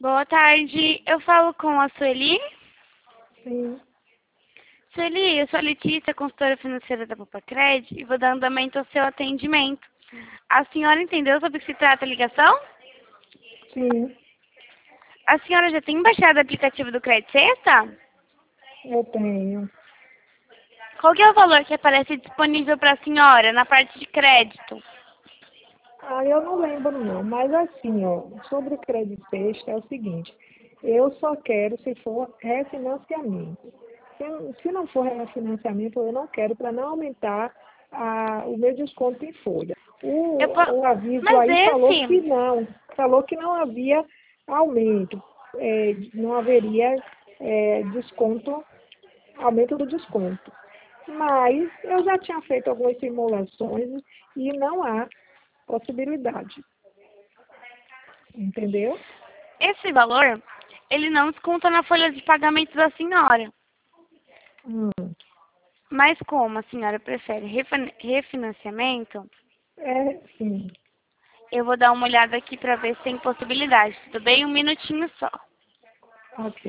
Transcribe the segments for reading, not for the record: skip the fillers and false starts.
Boa tarde, eu falo com a Sueli. Sim, Sueli, eu sou a Letícia, consultora financeira da Popacred, e vou dar andamento ao seu atendimento. A senhora entendeu sobre o que se trata a ligação? sim, A senhora já tem baixado o aplicativo do Credit Sexta? eu tenho. Qual que é o valor que aparece disponível para a senhora na parte de crédito? Eu não lembro não, mas assim, ó, sobre o crédito sexta é o seguinte, eu só quero se for refinanciamento. Se não for refinanciamento, eu não quero para não aumentar o meu desconto em folha. Eu po... O aviso Mas aí esse, falou que não havia aumento, não haveria desconto, aumento do desconto. Mas eu já tinha feito algumas simulações e não há possibilidade. Entendeu? esse valor, ele não desconta na folha de pagamento da senhora. Hum. Mas como a senhora prefere refinanciamento, Sim. eu vou dar uma olhada aqui para ver se tem possibilidade. Tudo bem? Um minutinho só. Ok.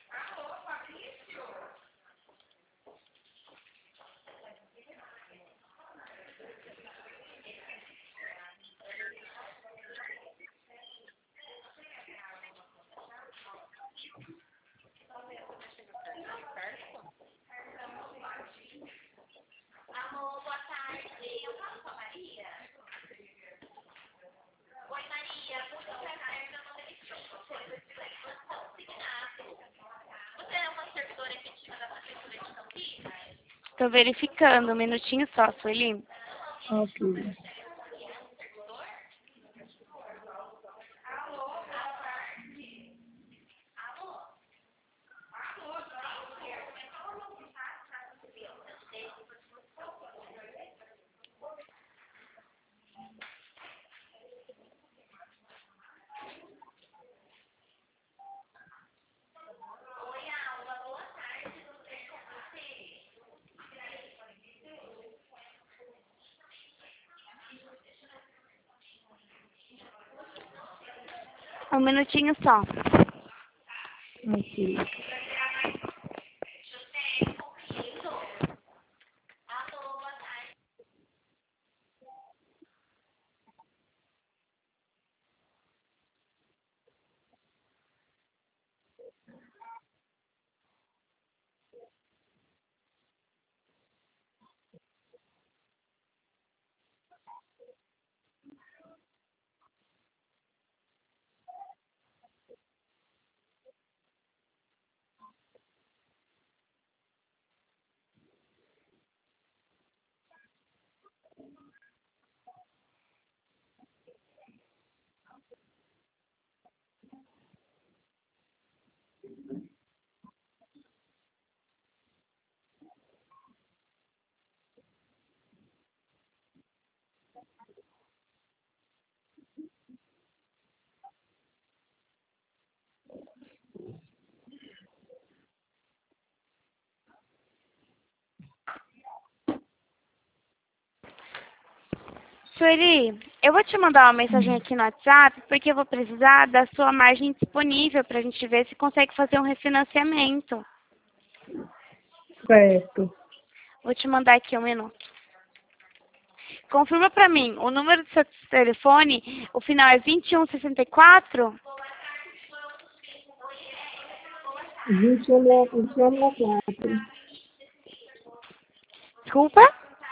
Estou verificando. Um minutinho só, Sueli. Ok. Um minutinho só. Ok. Sueli, eu vou te mandar uma mensagem aqui no WhatsApp, porque eu vou precisar da sua margem disponível para a gente ver se consegue fazer um refinanciamento. Certo. Vou te mandar aqui um minuto. Confirma para mim, o número do seu telefone, o final é 2164? 2164. Desculpa?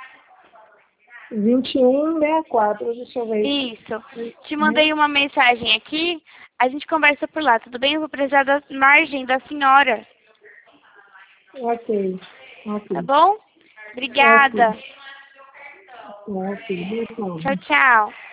2164, deixa eu ver. Isso. Te Né? mandei uma mensagem aqui, a gente conversa por lá, tudo bem? Eu vou precisar da margem da senhora, Ok. Ok. tá bom? Ok. Obrigada. Ok. Boa Tchau, tarde. tchau.